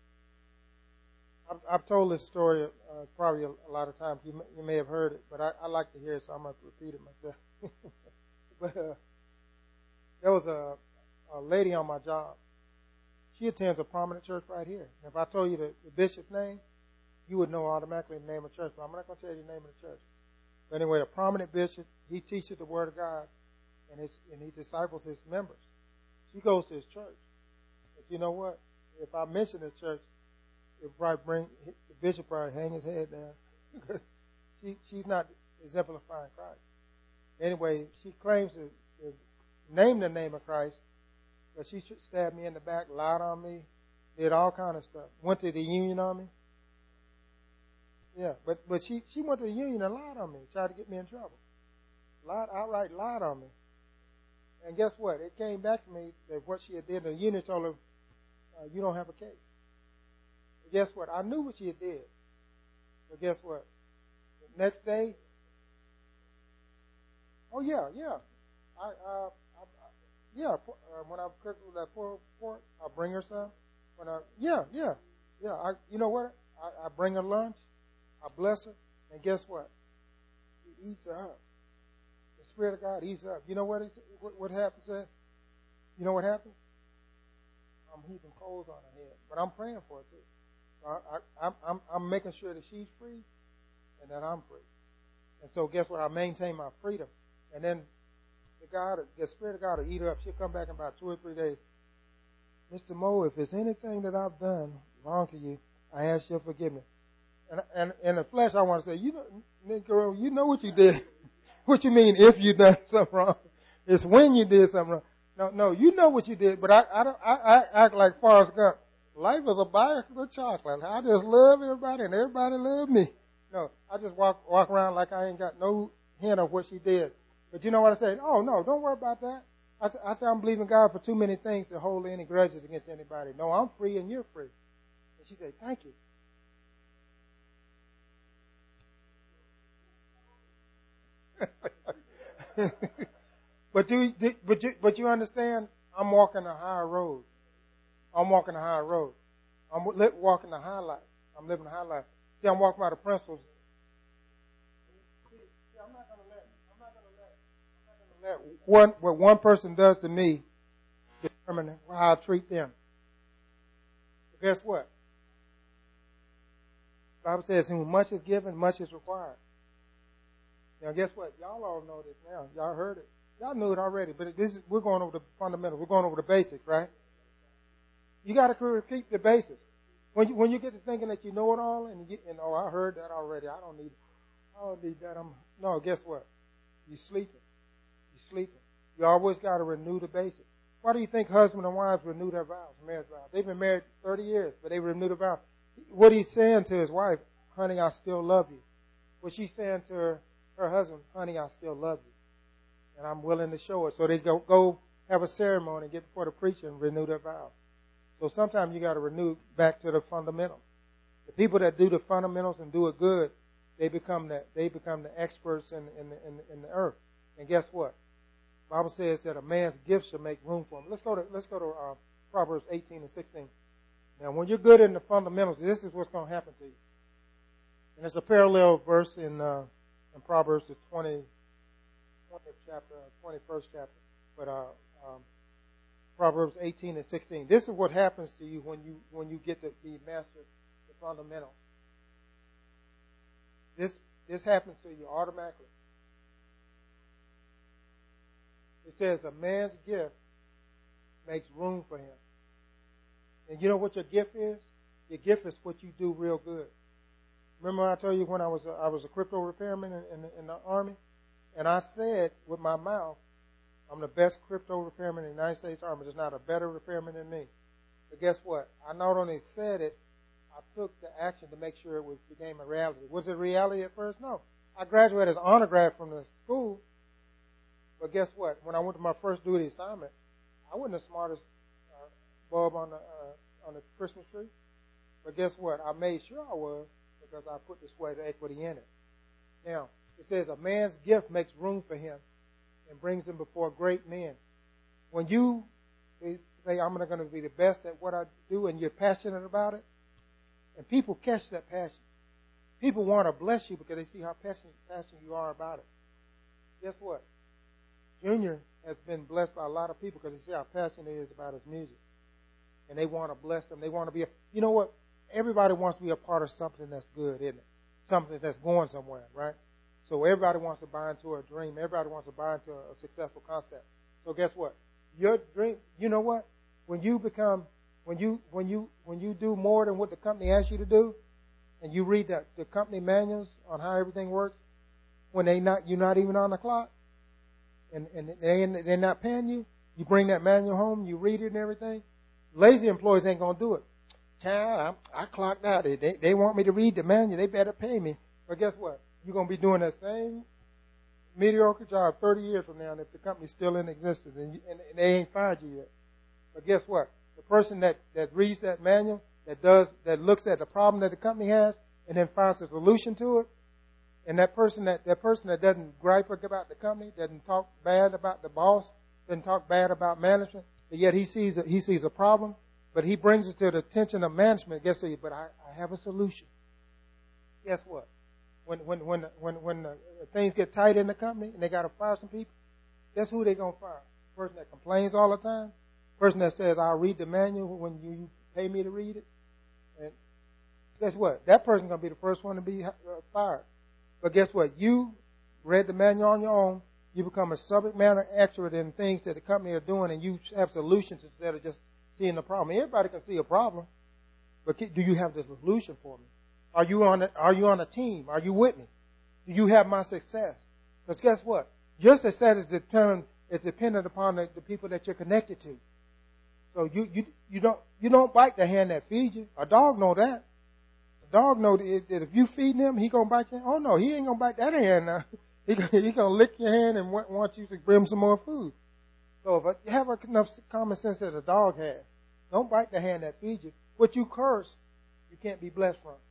I've, I've told this story uh, probably a, a lot of times. You may, you may have heard it, but I, I like to hear it, so I'm going to repeat it myself. but uh, there was a, a lady on my job. She attends a prominent church right here. And if I told you the, the bishop's name, you would know automatically the name of the church. But I'm not going to tell you the name of the church. But anyway, a prominent bishop, he teaches the Word of God, and, his, and he disciples his members. She goes to his church. But you know what? If I mention this church, it probably bring the bishop probably hang his head down because she she's not exemplifying Christ. Anyway, she claims to, to name the name of Christ, but she stabbed me in the back, lied on me, did all kind of stuff. Went to the union on me. Yeah, but but she she went to the union and lied on me, tried to get me in trouble. Lied outright lied on me. And guess what? It came back to me that what she had did. The union told her, uh, "You don't have a case." Guess what? I knew what she had did. But guess what? The next day, oh yeah, yeah, I, uh, I, I yeah. Uh, when I cook that pork, pork, I bring her some. When I, yeah, yeah, yeah. I, you know what? I, I bring her lunch. I bless her, and guess what? He eats her up. The Spirit of God eats her up. You know what? He, what, what happened? Said, you know what happened? I'm heaping coals on her head, but I'm praying for her too. I, I, I'm, I'm making sure that she's free and that I'm free. And so guess what? I maintain my freedom. And then the God, the Spirit of God will eat her up. She'll come back in about two or three days. Mister Moe, if there's anything that I've done wrong to you, I ask your forgiveness. And, and in the flesh, I want to say, you know, girl, you know what you did. What you mean if you done something wrong? It's when you did something wrong. No, no, you know what you did, but I, I, don't, I, I act like Forrest Gump. Life is a box of chocolate. I just love everybody and everybody love me. No, I just walk walk around like I ain't got no hint of what she did. But you know what I say? Oh, no, don't worry about that. I say, I say I'm believing God for too many things to hold any grudges against anybody. No, I'm free and you're free. And she said, thank you. but you but you but you understand? I'm walking a higher road. I'm walking a higher road. I'm walking the high life. I'm living the high life. See, I'm walking by the principles. See, see I'm not going to let. I'm not going to let. I'm not going to let one what one person does to me determine how I treat them. Guess what? The Bible says, whom much is given, much is required. Now, guess what? Y'all all know this now. Y'all heard it. Y'all knew it already, but this is, we're going over the fundamentals. We're going over the basics, right? You got to keep the basics. When you, when you get to thinking that you know it all, and you get, and oh, I heard that already. I don't need, I don't need that. I'm no. Guess what? You're sleeping. You're sleeping. You always got to renew the basics. Why do you think husband and wives renew their vows, marriage vows? They've been married thirty years, but they renew the vows. What he's saying to his wife, honey, I still love you. What she's saying to her, her husband, honey, I still love you. And I'm willing to show it. So they go, go have a ceremony, get before the preacher and renew their vows. So sometimes you got to renew back to the fundamentals. The people that do the fundamentals and do it good, they become the, they become the experts in, in, in, in the earth. And guess what? The Bible says that a man's gift should make room for him. Let's go to, let's go to uh, Proverbs eighteen and sixteen. Now, when you're good in the fundamentals, this is what's going to happen to you. And it's a parallel verse in, uh, in Proverbs, the twentieth chapter, twenty-first chapter. But uh, um, Proverbs eighteen and sixteen. This is what happens to you when you when you get to be master the fundamentals. This this happens to you automatically. It says a man's gift makes room for him. And you know what your gift is? Your gift is what you do real good. Remember I told you when I was a, I was a crypto repairman in, in, the, in the Army? And I said with my mouth, I'm the best crypto repairman in the United States Army. There's not a better repairman than me. But guess what? I not only said it, I took the action to make sure it was, became a reality. Was it a reality at first? No. I graduated as an honor grad from the school. But guess what? When I went to my first duty assignment, I wasn't the smartest uh, bulb on the uh, on the Christmas tree. But guess what? I made sure I was because I put the sweat of equity in it. Now, it says a man's gift makes room for him and brings him before great men. When you say, I'm going to be the best at what I do, and you're passionate about it, and people catch that passion. People want to bless you because they see how passionate, passionate you are about it. Guess what? Junior has been blessed by a lot of people because they see how passionate he is about his music. And they want to bless him. They want to be a, you know what? Everybody wants to be a part of something that's good, isn't it? Something that's going somewhere, right? So everybody wants to buy into a dream. Everybody wants to buy into a, a successful concept. So guess what? Your dream, you know what? When you become, when you, when you, when you do more than what the company asks you to do, and you read the, the company manuals on how everything works, when they not, you're not even on the clock, and, and they, they're not paying you, you bring that manual home, you read it and everything. Lazy employees ain't going to do it. Child, I, I clocked out. They, they want me to read the manual. They better pay me. But guess what? You're going to be doing that same mediocre job thirty years from now, and if the company's still in existence, and, you, and, and they ain't fired you yet. But guess what? The person that, that reads that manual, that does, that looks at the problem that the company has, and then finds a solution to it, and that person that, that person that doesn't gripe about the company, doesn't talk bad about the boss, doesn't talk bad about management, but yet he sees a, he sees a problem, but he brings it to the attention of management. Guess what? But I, I have a solution. Guess what? When when when when when uh, things get tight in the company and they got to fire some people, guess who they gonna fire? The person that complains all the time, the person that says I'll read the manual when you, you pay me to read it, and guess what? That person's gonna be the first one to be uh, fired. But guess what? You read the manual on your own. You become a subject matter expert in things that the company are doing, and you have solutions instead of just seeing the problem. Everybody can see a problem, but do you have the solution for me? Are you on a, are you on a team? Are you with me? Do you have my success? Because guess what? Your success is determined, is dependent upon the, the people that you're connected to. So you, you you don't you don't bite the hand that feeds you. A dog know that. A dog know that if you feed him, he gonna bite you. Oh no, he ain't gonna bite that hand now. He he gonna lick your hand and want, want you to bring him some more food. So if you have enough common sense as a dog has, don't bite the hand that feeds you. What you curse, you can't be blessed from.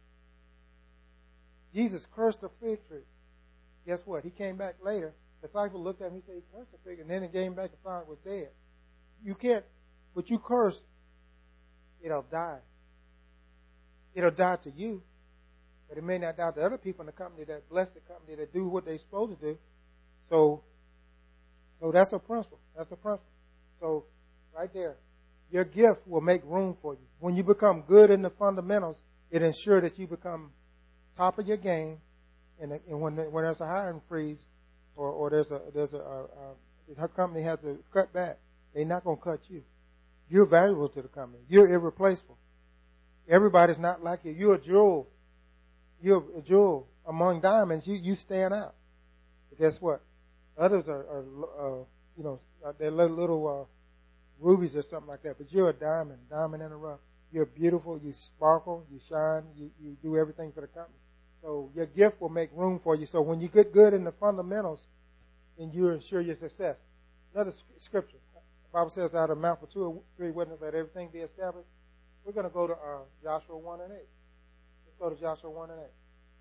Jesus cursed the fig tree. Guess what? He came back later. The disciple looked at him. He said, he cursed the fig, and then he came back and found it was dead. You can't, but you curse, it'll die. It'll die to you, but it may not die to other people in the company that bless the company that do what they're supposed to do. So, so that's a principle. That's a principle. So, right there, your gift will make room for you. When you become good in the fundamentals, it ensures that you become top of your game. And, and when when there's a hiring freeze, or, or there's a there's a, a, a, a company has to cut back, they're not going to cut you. You're valuable to the company. You're irreplaceable. Everybody's not like you. You're a jewel. You're a jewel among diamonds. You you stand out. But guess what? Others are, are uh, you know, they're little, little uh, rubies or something like that. But you're a diamond, diamond in the rough. You're beautiful. You sparkle. You shine. You you do everything for the company. So your gift will make room for you. So when you get good in the fundamentals, then you ensure your success. Another scripture. The Bible says, out of the mouth of two or three witnesses, let everything be established. We're going to go to uh, Joshua one and eight. Let's go to Joshua one and eight.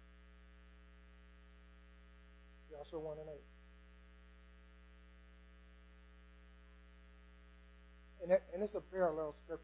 Joshua one and eight. And, that, and it's a parallel scripture.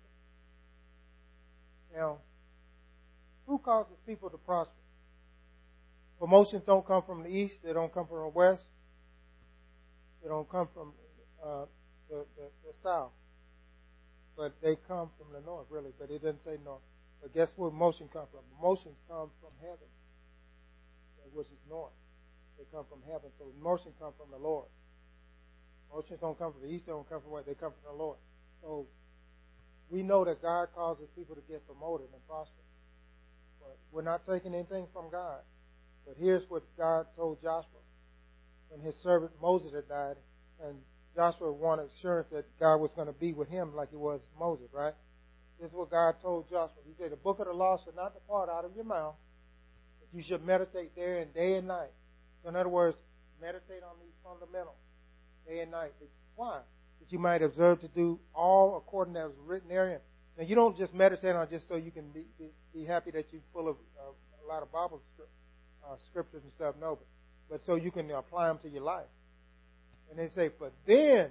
Now, who causes people to prosper? Promotions don't come from the east. They don't come from the west. They don't come from uh, the, the, the south. But they come from the north, really. But it doesn't say north. But guess where motion comes from? Motions come from heaven, which is north. They come from heaven. So motion comes from the Lord. Motions don't come from the east. They don't come from west. They come from the Lord. So we know that God causes people to get promoted and prosper. But we're not taking anything from God. But here's what God told Joshua when his servant Moses had died, and Joshua wanted assurance that God was going to be with him like he was Moses, right? This is what God told Joshua. He said, the book of the law shall not depart out of your mouth, but you should meditate therein day and night. So in other words, meditate on these fundamentals day and night. Why? That you might observe to do all according to what is written therein. Now, you don't just meditate on it just so you can be, be, be happy that you're full of uh, a lot of Bible scripture. Uh, scriptures and stuff, no, but, but so you can apply them to your life. And they say, for then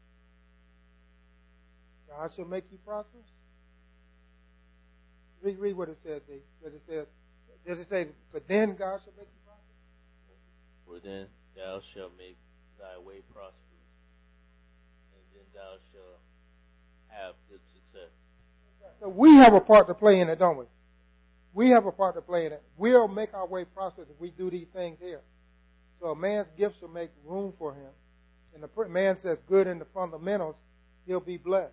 God shall make you prosperous. Read, read what it says. That it says, does it say, but then God shall make you prosperous? For then thou shalt make thy way prosperous, and then thou shalt have good success. So we have a part to play in it, don't we? We have a part to play in it. We'll make our way prosperous if we do these things here. So a man's gifts will make room for him. And the man says good in the fundamentals, he'll be blessed.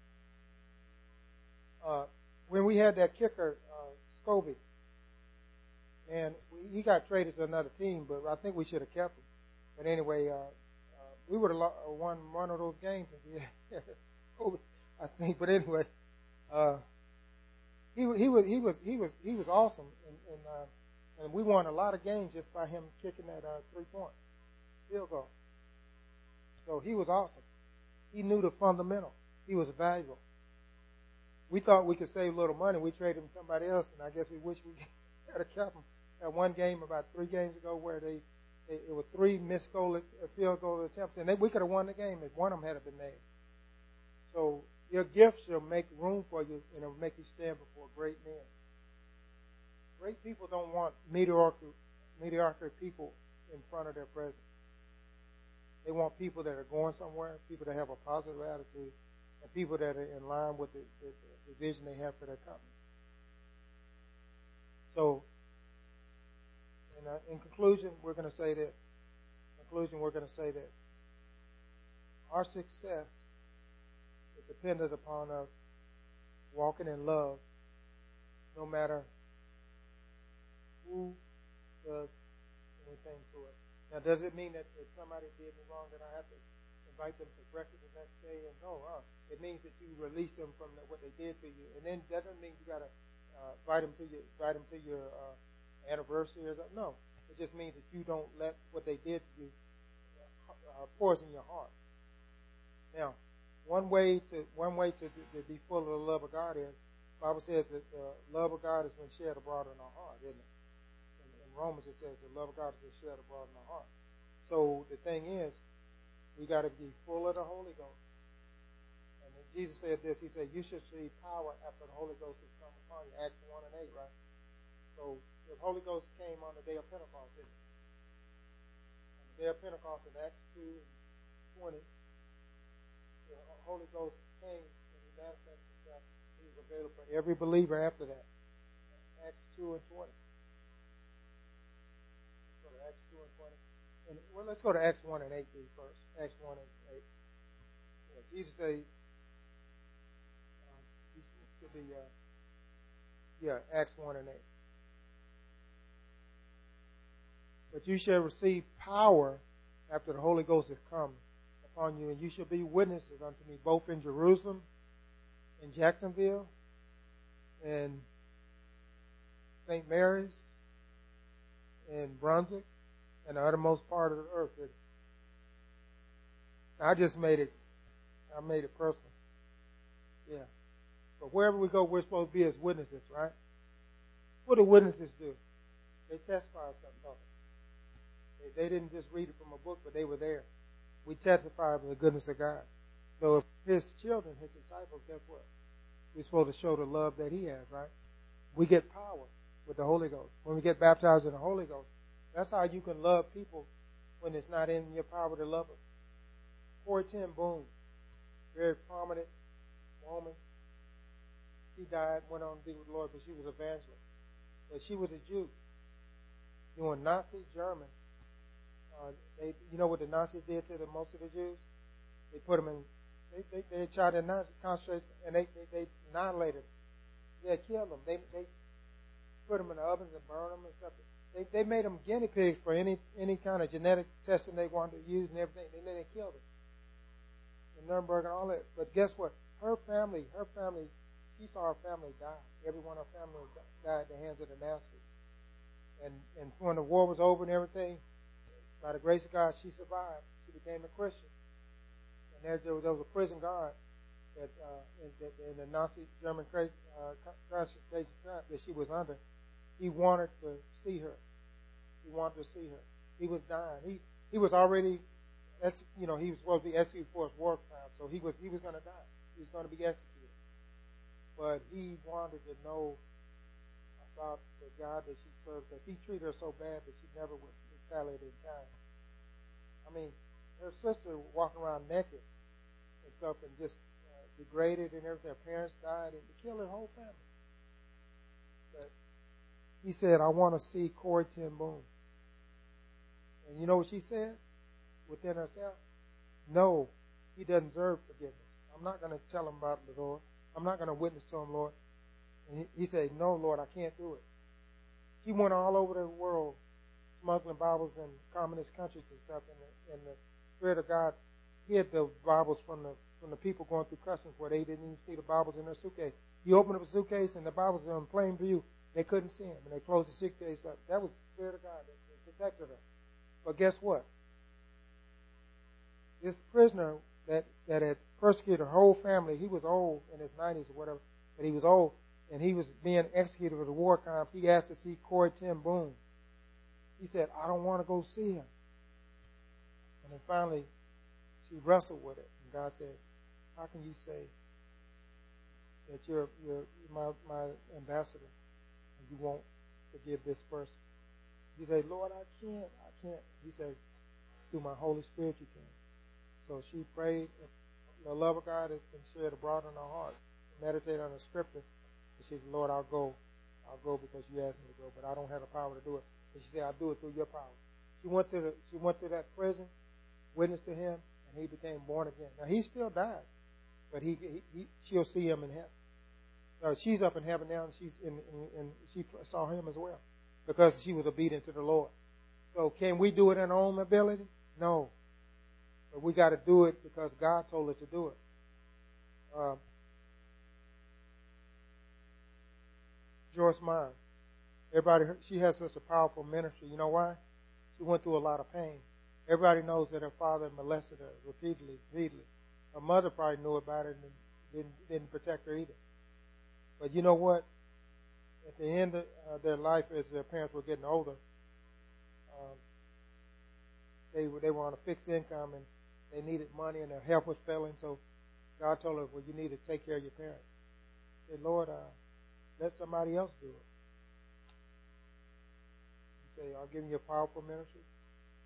Uh, when we had that kicker, uh, Scobie, and he got traded to another team, but I think we should have kept him. But anyway, uh, uh, we would have won one of those games if we had Scobie, I think. But anyway, uh, He, he was he was he was he was awesome, and and, uh, and we won a lot of games just by him kicking that uh, three point field goal. So he was awesome. He knew the fundamentals. He was valuable. We thought we could save a little money. We traded him to somebody else, and I guess we wish we had kept him. At one game about three games ago where they, they it was three missed goal field goal attempts, and they, we could have won the game if one of them had been made. So your gifts will make room for you, and it'll make you stand before great men. Great people don't want mediocre, mediocre people in front of their presence. They want people that are going somewhere, people that have a positive attitude, and people that are in line with the, the, the vision they have for their company. So, in, uh, in conclusion, we're going to say this. In conclusion, we're going to say that our success is dependent upon us walking in love, no matter who does anything to us. Now, does it mean that if somebody did me wrong that I have to invite them to breakfast the next day? And no, uh, it means that you release them from the, what they did to you. And then that doesn't mean you got to uh, invite them to your invite them to your uh, anniversary or something. No, it just means that you don't let what they did to you uh, poison your heart. Now, one way to one way to, to be full of the love of God is, the Bible says that the love of God has been shed abroad in our heart, isn't it? In, in Romans it says the love of God has been shed abroad in our heart. So the thing is, we got to be full of the Holy Ghost. And when Jesus said this, he said, you should receive power after the Holy Ghost has come upon you. Acts one and eight, right? So the Holy Ghost came on the day of Pentecost, didn't it? On the day of Pentecost in Acts two and twenty, the Holy Ghost came and he manifest himself. He's available for every believer after that. Acts two and twenty. Let's go to Acts two and twenty. And, well, let's go to Acts one and eight first. Acts one and eight. Yeah, Jesus said, um, he should be, uh, yeah, Acts one and eight. But you shall receive power after the Holy Ghost is come upon you, and you shall be witnesses unto me both in Jerusalem, in Jacksonville, in Saint Mary's, in Brunswick, and the uttermost part of the earth. I just made it, I made it personal. Yeah. But wherever we go, we're supposed to be as witnesses, right? What do witnesses do? They testify of something, don't they? They, they didn't just read it from a book, but they were there. We testify of the goodness of God. So if His children, His disciples, guess what? We're supposed to show the love that He has, right? We get power with the Holy Ghost. When we get baptized in the Holy Ghost, that's how you can love people when it's not in your power to love them. Corrie ten Boom, very prominent woman. She died, went on to be with the Lord, but she was an evangelist. But she was a Jew. During Nazi Germany, uh, they, you know what the Nazis did to the, most of the Jews? They put them in, they, they, they tried to concentrate, and they, they, they annihilated them. They killed them. They, they put them in the ovens and burned them and stuff. They, they made them guinea pigs for any, any kind of genetic testing they wanted to use and everything. They, they killed them. In Nuremberg and all that. But guess what? Her family, her family, she saw her family die. Every one of her family died at the hands of the Nazis. And, and when the war was over and everything, by the grace of God, she survived. She became a Christian. And there, there, was, there was a prison guard that, uh, in, that in the Nazi German uh, concentration camp that she was under. He wanted to see her. He wanted to see her. He was dying. He he was already, ex, you know, he was supposed to be executed for his war crime. So he was he was going to die. He was going to be executed. But he wanted to know about the God that she served, because he treated her so bad that she never would retaliate in kind. I mean, her sister walking around naked and stuff and just uh, degraded and everything. Her parents died and killed her whole family. But he said, I want to see Corrie ten Boom. And you know what she said within herself? No, he doesn't deserve forgiveness. I'm not going to tell him about the Lord. I'm not going to witness to him, Lord. And he, he said, no, Lord, I can't do it. He went all over the world smuggling Bibles in communist countries and stuff, and the, and the Spirit of God hid the Bibles from the from the people going through customs where they didn't even see the Bibles in their suitcase. You open up a suitcase and the Bibles are in plain view. They couldn't see them, and they closed the suitcase up. That was the Spirit of God that protected her. But guess what? This prisoner that, that had persecuted her whole family, he was old, in his nineties or whatever, but he was old, and he was being executed for the war crimes. He asked to see Corrie ten Boom. He said, I don't want to go see him. And then finally, she wrestled with it. And God said, how can you say that you're, you're my, my ambassador and you won't forgive this person? He said, Lord, I can't. I can't. He said, through my Holy Spirit you can. So she prayed. The love of God has been shared abroad in her heart. Meditate on the scripture. And she said, Lord, I'll go. I'll go because you asked me to go, but I don't have the power to do it. And she said, I'll do it through your power. She went to the, she went to that prison, witnessed to him, and he became born again. Now he still died, but he, he, he she'll see him in heaven. No, she's up in heaven now, and she's in, in, in she saw him as well because she was obedient to the Lord. So can we do it in our own ability? No, but we got to do it because God told us to do it. Um, Joyce Meyer. Everybody, she has such a powerful ministry. You know why? She went through a lot of pain. Everybody knows that her father molested her repeatedly, repeatedly. Her mother probably knew about it and didn't, didn't protect her either. But you know what? At the end of uh, their life, as their parents were getting older, um, they were they were on a fixed income and they needed money and their health was failing. So God told her, "Well, you need to take care of your parents." She said, "Lord, uh, let somebody else do it." He said, "I'll give you a powerful ministry.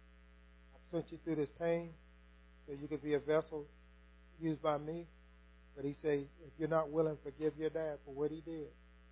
I've sent you through this pain so you could be a vessel used by me. But he said, if you're not willing to forgive your dad for what he did,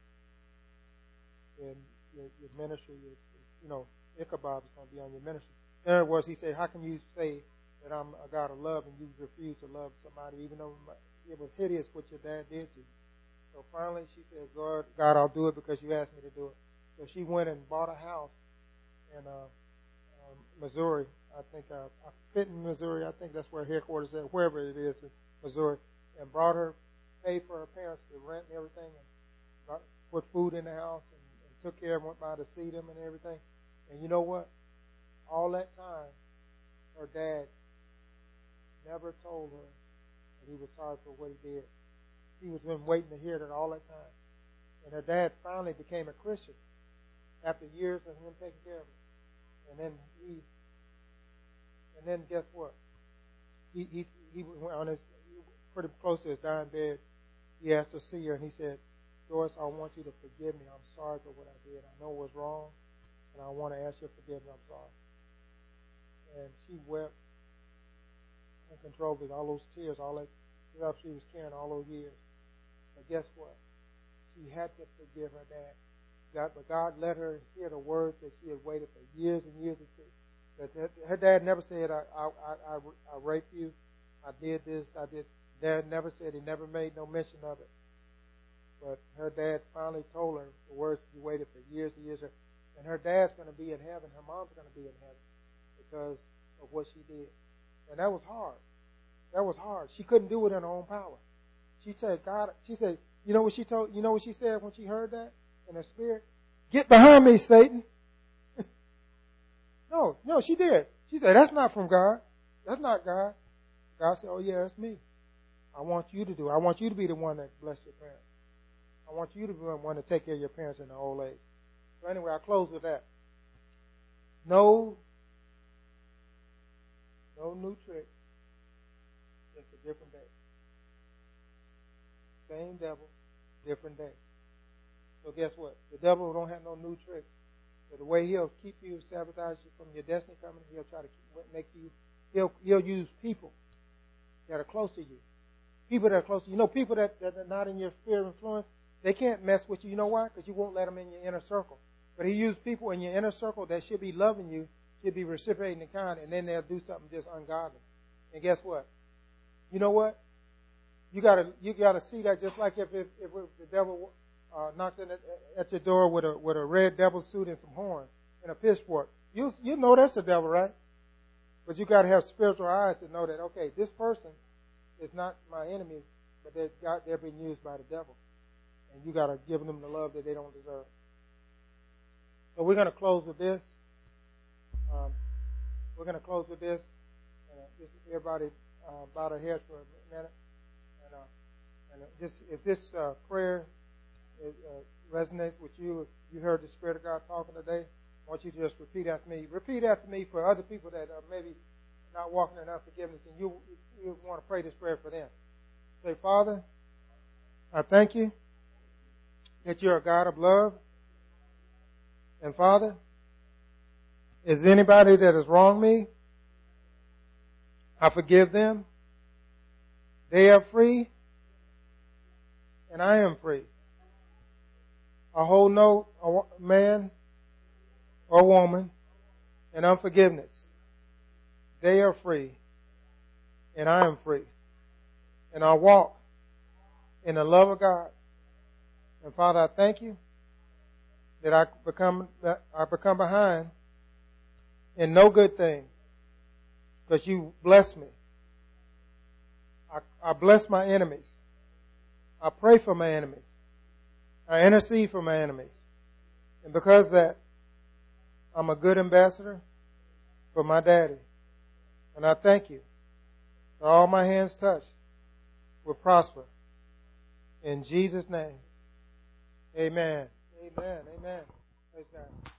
then your, your ministry, is, you know, Ichabod is going to be on your ministry. In other words, he said, how can you say that I'm a God of love and you refuse to love somebody even though it was hideous what your dad did to you? So finally she said, God, God, I'll do it because you asked me to do it. So she went and bought a house in uh, um, Missouri. I think uh, Fenton, Missouri. I think that's where headquarters is, wherever it is in Missouri. And brought her, paid for her parents to rent and everything, and got, put food in the house and, and took care of them, went by to see them and everything. And you know what? All that time, her dad never told her that he was sorry for what he did. She was been waiting to hear that all that time. And her dad finally became a Christian after years of him taking care of her. And then he, and then guess what? He he he went on his pretty close to his dying bed. He asked to see her, and he said, "Doris, I want you to forgive me. I'm sorry for what I did. I know it was wrong, and I want to ask your forgiveness. I'm sorry." And she wept uncontrollably, all those tears, all that stuff she was carrying all those years. But guess what? She had to forgive her dad. God, but God let her hear the words that she had waited for years and years to see. That her dad never said, I, I, I, I raped you, I did this, I did. Dad never said, he never made no mention of it. But her dad finally told her the words she waited for years and years. And her dad's going to be in heaven, her mom's going to be in heaven because of what she did. And that was hard. That was hard. She couldn't do it in her own power. She said, God, she said, you know what she told, you know what she said when she heard that in her spirit? Get behind me, Satan. no, no, she did. She said, that's not from God. That's not God. God said, oh yeah, it's me. I want you to do it. I want you to be the one that blessed your parents. I want you to be the one to take care of your parents in their old age. So anyway, I'll close with that. No, no new trick. Just a different day. Same devil, different day. So guess what? The devil don't have no new tricks. So the way he'll keep you, sabotage you from your destiny coming, he'll try to keep, make you, he'll, he'll use people that are close to you. People that are close to you. You know, people that, that are not in your sphere of influence, they can't mess with you. You know why? Because you won't let them in your inner circle. But he used people in your inner circle that should be loving you, should be reciprocating the kind, and then they'll do something just ungodly. And guess what? You know what? You gotta you gotta see that just like if if, if the devil uh, knocked in at, at your door with a with a red devil suit and some horns and a pitchfork. You you know that's the devil, right? But you gotta have spiritual eyes to know that okay, this person is not my enemy, but they got they're being used by the devil, and you gotta give them the love that they don't deserve. So we're gonna close with this. Um, we're gonna close with this. Uh, just everybody uh, bow their heads for a minute. And, uh, and this, if this uh, prayer is, uh, resonates with you, if you heard the Spirit of God talking today, I want you to just repeat after me. Repeat after me for other people that are maybe not walking in unforgiveness, and you, you want to pray this prayer for them. Say, Father, I thank you that you're a God of love. And Father, is anybody that has wronged me, I forgive them. They are free, and I am free. I hold no man or woman in unforgiveness. They are free, and I am free. And I walk in the love of God. And Father, I thank you that I become that I become behind in no good thing, because you bless me. I, I bless my enemies. I pray for my enemies. I intercede for my enemies. And because of that, I'm a good ambassador for my daddy. And I thank you that all my hands touch will prosper. In Jesus' name, amen. Amen. Amen. Praise God.